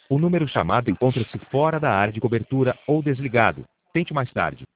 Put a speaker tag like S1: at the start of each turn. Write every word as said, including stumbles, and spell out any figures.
S1: O número chamado encontra-se fora da área de cobertura ou desligado. Tente mais tarde.